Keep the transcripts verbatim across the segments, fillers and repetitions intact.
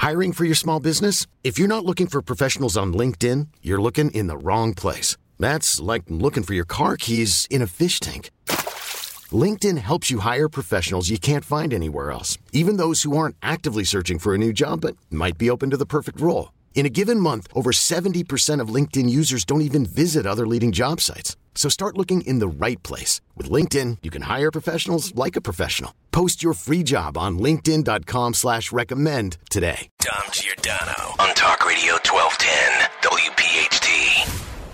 Hiring for your small business? If you're not looking for professionals on LinkedIn, you're looking in the wrong place. That's like looking for your car keys in a fish tank. LinkedIn helps you hire professionals you can't find anywhere else, even those who aren't actively searching for a new job but might be open to the perfect role. In a given month, over seventy percent of LinkedIn users don't even visit other leading job sites. So start looking in the right place. With LinkedIn, you can hire professionals like a professional. Post your free job on linkedin.com slash recommend today. Dom Giordano on Talk Radio twelve ten W P H T.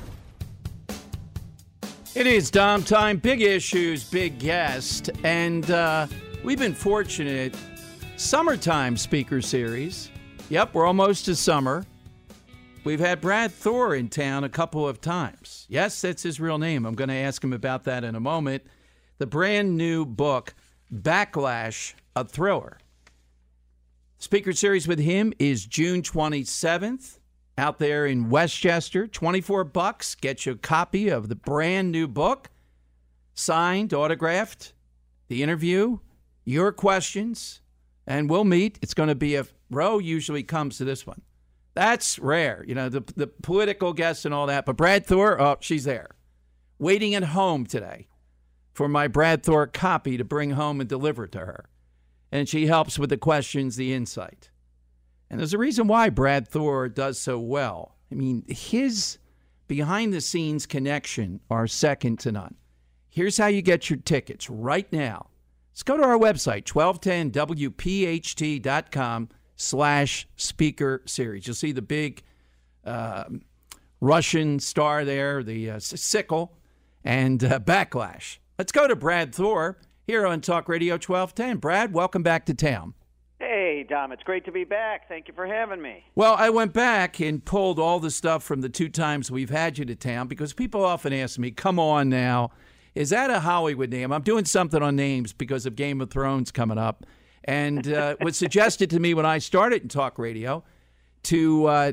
It is Dom time, big issues, big guest, and uh, we've been fortunate. Summertime speaker series. Yep, we're almost to summer. We've had Brad Thor in town a couple of times. Yes, that's his real name. I'm going to ask him about that in a moment. The brand new book, Backlash, a Thriller. Speaker series with him is June twenty-seventh. Out there in Westchester, twenty-four bucks. Get you a copy of the brand new book, signed, autographed, the interview, your questions, and we'll meet. It's going to be a Roe usually comes to this one. That's rare, you know, the the political guests and all that. But Brad Thor, oh, she's there, waiting at home today for my Brad Thor copy to bring home and deliver to her. And she helps with the questions, the insight. And there's a reason why Brad Thor does so well. I mean, his behind-the-scenes connection are second to none. Here's how you get your tickets right now. Let's go to our website, twelve ten W P H T dot com slash speaker series. You'll see the big uh, Russian star there, the uh, sickle, and uh, Backlash. Let's go to Brad Thor here on Talk Radio twelve ten. Brad, welcome back to town. Hey, Dom, it's great to be back. Thank you for having me. Well, I went back and pulled all the stuff from the two times we've had you to town because people often ask me, come on now, is that a Hollywood name? I'm doing something on names because of Game of Thrones coming up. And uh, it was suggested to me when I started in talk radio to uh,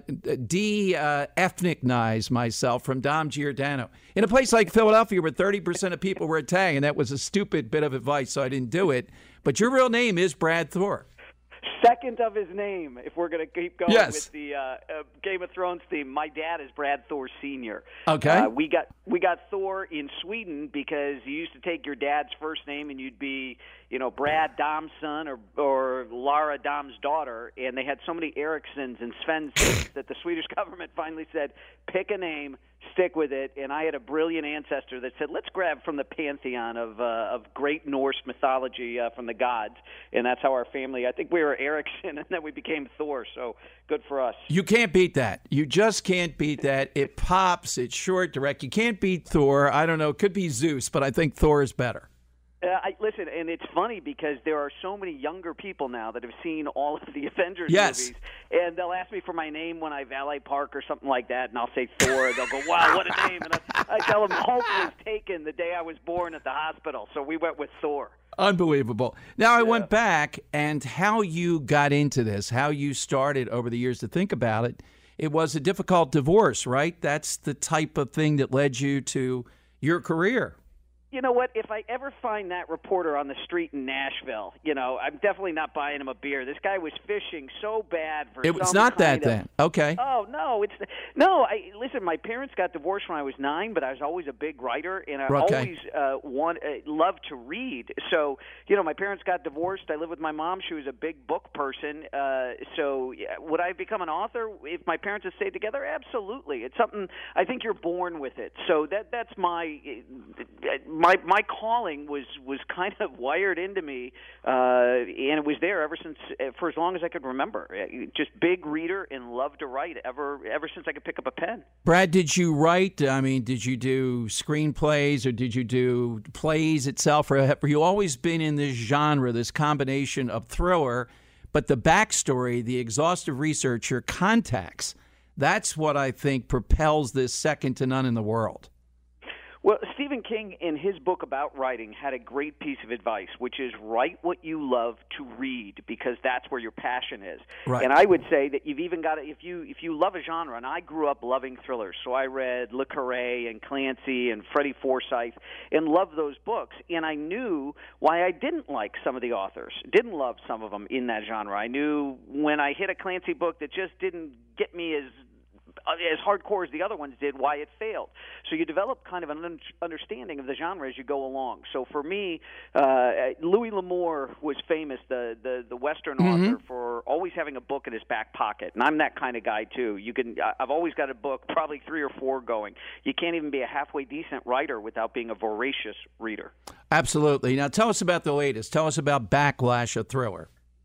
de-ethnicize uh, myself from Dom Giordano. In a place like Philadelphia where thirty percent of people were Italian, that was a stupid bit of advice, so I didn't do it. But your real name is Brad Thor. Second of his name, if we're going to keep going yes. with the uh, uh, Game of Thrones theme. My dad is Brad Thor Senior Okay. Uh, we got we got Thor in Sweden because you used to take your dad's first name and you'd be, you know, Brad Dom's son or or Lara Dom's daughter, and they had so many Ericssons and Svenssons that the Swedish government finally said, pick a name, stick with it. And I had a brilliant ancestor that said, let's grab from the pantheon of uh, of great Norse mythology uh, from the gods, and that's how our family, I think we were Ericsson, and then we became Thor, so good for us. You can't beat that. You just can't beat that. It pops, it's short, direct. You can't beat Thor. I don't know, it could be Zeus, but I think Thor is better. Uh, I, listen, and it's funny because there are so many younger people now that have seen all of the Avengers yes. movies, and they'll ask me for my name when I valet park or something like that, and I'll say Thor. They'll go, wow, what a name. And I, I tell them Hulk was taken the day I was born at the hospital, so we went with Thor. Unbelievable. Now, I yeah. went back, and how you got into this, how you started over the years to think about it, it was a difficult divorce, right? That's the type of thing that led you to your career. You know what? If I ever find that reporter on the street in Nashville, you know, I'm definitely not buying him a beer. This guy was fishing so bad for it was some not that kind of, then. Okay. Oh no, it's no. I listen. My parents got divorced when I was nine, but I was always a big writer, and I okay. always uh, want uh, loved to read. So you know, my parents got divorced. I lived with my mom. She was a big book person. Uh, so yeah, would I become an author if my parents had stayed together? Absolutely. It's something. I think you're born with it. So that that's my. My my calling was, was kind of wired into me, uh, and it was there ever since for as long as I could remember. Just big reader and loved to write ever ever since I could pick up a pen. Brad, did you write? I mean, did you do screenplays or did you do plays itself? Or have you always been in this genre, this combination of thriller, but the backstory, the exhaustive research, your contacts? That's what I think propels this second to none in the world. Well, Stephen King, in his book about writing, had a great piece of advice, which is write what you love to read, because that's where your passion is. Right. And I would say that you've even got to, if you if you love a genre, and I grew up loving thrillers, so I read Le Carré and Clancy and Freddie Forsyth and loved those books, and I knew why I didn't like some of the authors, didn't love some of them in that genre. I knew when I hit a Clancy book that just didn't get me as as hardcore as the other ones did, why it failed. So you develop kind of an understanding of the genre as you go along. So for me, uh, Louis L'Amour was famous, the the, the Western mm-hmm. author, for always having a book in his back pocket, and I'm that kind of guy too. You can, I've always got a book, probably three or four going. You can't even be a halfway decent writer without being a voracious reader. Absolutely. Now tell us about the latest. Tell us about Backlash, a thriller.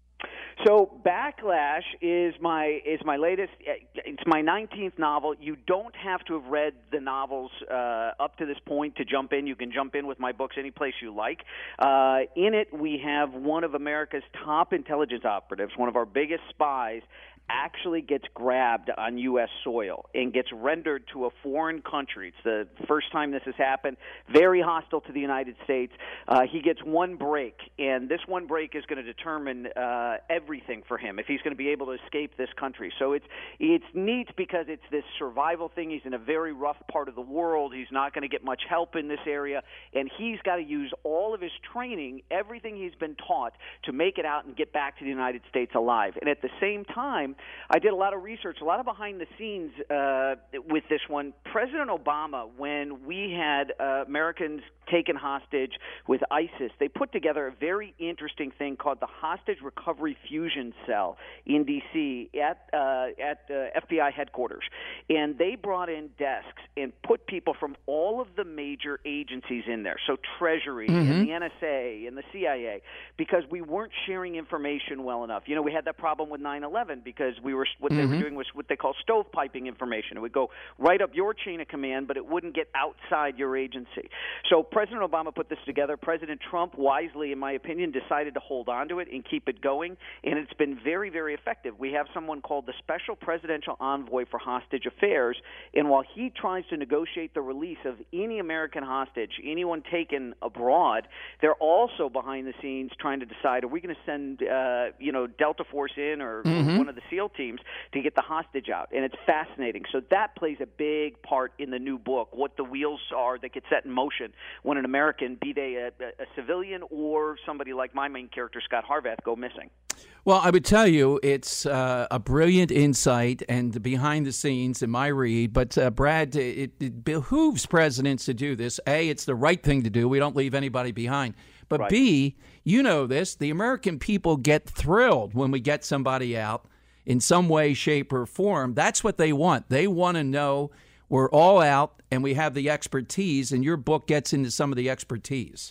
So Backlash is my is my latest. It's my nineteenth novel. You don't have to have read the novels uh, up to this point to jump in. You can jump in with my books any place you like. Uh, in it, we have one of America's top intelligence operatives, one of our biggest spies, actually gets grabbed on U S soil and gets rendered to a foreign country. It's the first time this has happened. Very hostile to the United States. Uh, he gets one break, and this one break is going to determine uh, everything for him, if he's going to be able to escape this country. So it's it's neat because it's this survival thing. He's in a very rough part of the world. He's not going to get much help in this area, and he's got to use all of his training, everything he's been taught, to make it out and get back to the United States alive. And at the same time, I did a lot of research, a lot of behind the scenes uh, with this one. President Obama, when we had uh, Americans taken hostage with ISIS, they put together a very interesting thing called the Hostage Recovery Fusion Cell in D C at uh, at uh, F B I headquarters. And they brought in desks and put people from all of the major agencies in there, so Treasury mm-hmm. and the N S A and the C I A, because we weren't sharing information well enough. You know, we had that problem with nine eleven because we were what mm-hmm. they were doing was what they call stovepiping information. It would go right up your chain of command, but it wouldn't get outside your agency. So President Obama put this together. President Trump, wisely, in my opinion, decided to hold on to it and keep it going, and it's been very, very effective. We have someone called the Special Presidential Envoy for Hostage Affairs, and while he tries to negotiate the release of any American hostage, anyone taken abroad, they're also behind the scenes trying to decide, are we going to send uh, you know, Delta Force in or, mm-hmm. or one of the SEAL teams to get the hostage out, and it's fascinating. So that plays a big part in the new book, what the wheels are that get set in motion when an American, be they a, a civilian or somebody like my main character, Scott Harvath, go missing. Well, I would tell you it's uh, a brilliant insight and behind the scenes in my read. But, uh, Brad, it, it behooves presidents to do this. A, it's the right thing to do. We don't leave anybody behind. But right. B, you know this, the American people get thrilled when we get somebody out in some way, shape, or form. That's what they want. They want to know we're all out and we have the expertise, and your book gets into some of the expertise.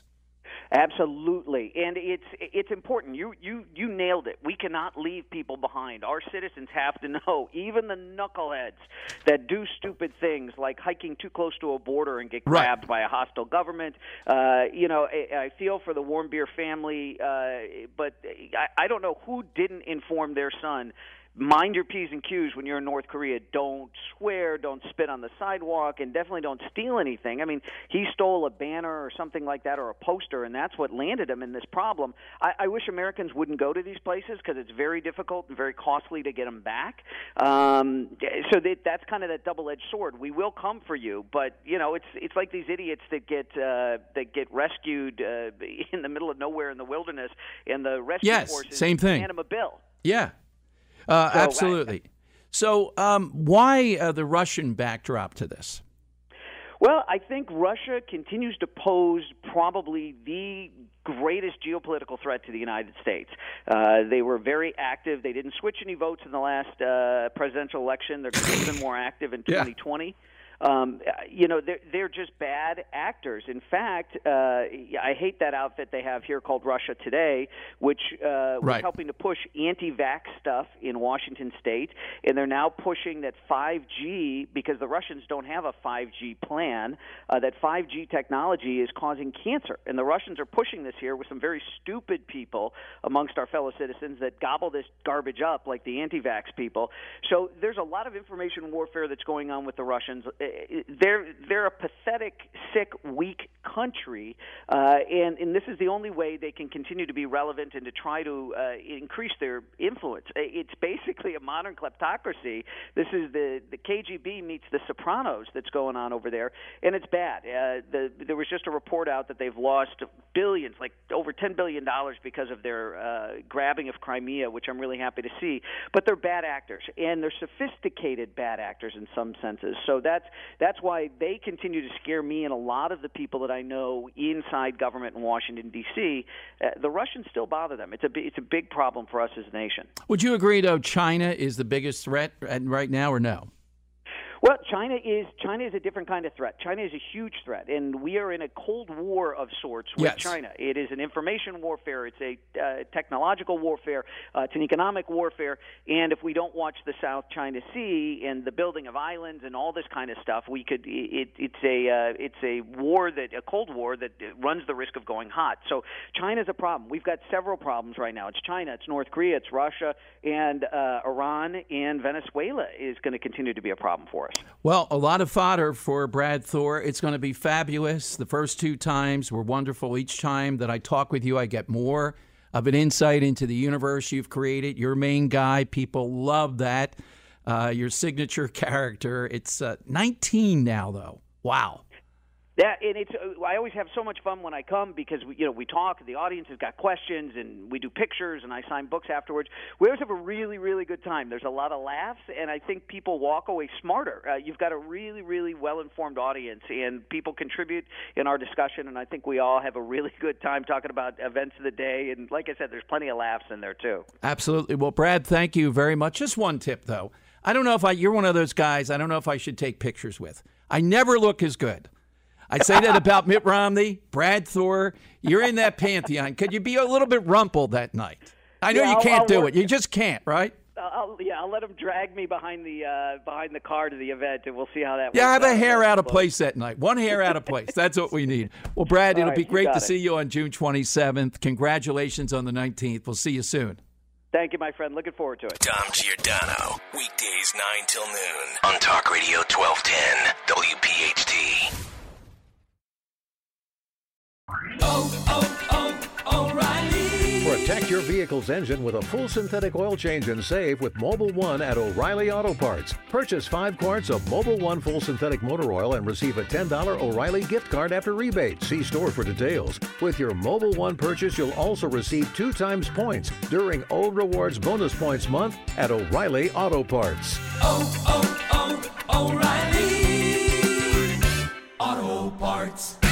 Absolutely, and it's it's important. You you you nailed it. We cannot leave people behind. Our citizens have to know, even the knuckleheads that do stupid things like hiking too close to a border and get grabbed right. by a hostile government. Uh, you know, I, I feel for the Warmbier family, uh, but I, I don't know who didn't inform their son, mind your P's and Q's when you're in North Korea. Don't swear, don't spit on the sidewalk, and definitely don't steal anything. I mean, he stole a banner or something like that, or a poster, and that's what landed him in this problem. I, I wish Americans wouldn't go to these places because it's very difficult and very costly to get them back. Um, so that, that's kind of that double-edged sword. We will come for you, but, you know, it's it's like these idiots that get uh, that get rescued uh, in the middle of nowhere in the wilderness, and the rescue yes, forces same thing. hand them a bill. Yeah. Uh, so, absolutely. So um, why uh, the Russian backdrop to this? Well, I think Russia continues to pose probably the greatest geopolitical threat to the United States. Uh, they were very active. They didn't switch any votes in the last uh, presidential election. They're going to be even more active in twenty twenty. Yeah. Um, you know, they're, they're just bad actors. In fact, uh, I hate that outfit they have here called Russia Today, which uh, was right. helping to push anti-vax stuff in Washington State, and they're now pushing that five G, because the Russians don't have a five G plan, uh, that five G technology is causing cancer. And the Russians are pushing this here with some very stupid people amongst our fellow citizens that gobble this garbage up like the anti-vax people. So there's a lot of information warfare that's going on with the Russians. they're they're a pathetic, sick, weak country, uh, and and this is the only way they can continue to be relevant and to try to uh, increase their influence. It's basically a modern kleptocracy. This is the the K G B meets the Sopranos that's going on over there, and it's bad. Uh, the, there was just a report out that they've lost billions, like over ten billion dollars, because of their uh, grabbing of Crimea, which I'm really happy to see. But they're bad actors, and they're sophisticated bad actors in some senses. So that's that's why they continue to scare me and a lot of the people that I know inside government in Washington, D C. Uh, the Russians still bother them. It's a it's a big problem for us as a nation. Would you agree, though, China is the biggest threat right now, or no? Well, China is China is a different kind of threat. China is a huge threat, and we are in a Cold War of sorts with yes. China. It is an information warfare. It's a uh, technological warfare. Uh, it's an economic warfare. And if we don't watch the South China Sea and the building of islands and all this kind of stuff, we could. It, it's a uh, it's a war that a Cold War that runs the risk of going hot. So China's a problem. We've got several problems right now. It's China. It's North Korea. It's Russia, and uh, Iran and Venezuela is going to continue to be a problem for us. Well, a lot of fodder for Brad Thor. It's going to be fabulous. The first two times were wonderful. Each time that I talk with you, I get more of an insight into the universe you've created. Your main guy, people love that. Uh, your signature character. It's uh, nineteen now, though. Wow. Yeah, and it's. I always have so much fun when I come because we, you know, we talk. The audience has got questions, and we do pictures, and I sign books afterwards. We always have a really, really good time. There's a lot of laughs, and I think people walk away smarter. Uh, you've got a really, really well-informed audience, and people contribute in our discussion. And I think we all have a really good time talking about events of the day. And like I said, there's plenty of laughs in there too. Absolutely. Well, Brad, thank you very much. Just one tip, though. I don't know if I. You're one of those guys. I don't know if I should take pictures with. I never look as good. I say that about Mitt Romney, Brad Thor. You're in that pantheon. Could you be a little bit rumpled that night? I know yeah, you can't I'll, I'll do work. it. You just can't, right? I'll, yeah, I'll let him drag me behind the uh, behind the car to the event, and we'll see how that works. Yeah, have a out. hair out of place that night. One hair out of place. That's what we need. Well, Brad, it'll right, be great to it. see you on June twenty-seventh. Congratulations on the nineteenth. We'll see you soon. Thank you, my friend. Looking forward to it. Dom Giordano, weekdays nine till noon on Talk Radio twelve ten W P H T. Oh, oh, oh, O'Reilly. Protect your vehicle's engine with a full synthetic oil change and save with Mobil one at O'Reilly Auto Parts. Purchase five quarts of Mobil one full synthetic motor oil and receive a ten dollars O'Reilly gift card after rebate. See store for details. With your Mobil one purchase, you'll also receive two times points during O Rewards Bonus Points Month at O'Reilly Auto Parts. Oh, oh, oh, O'Reilly Auto Parts.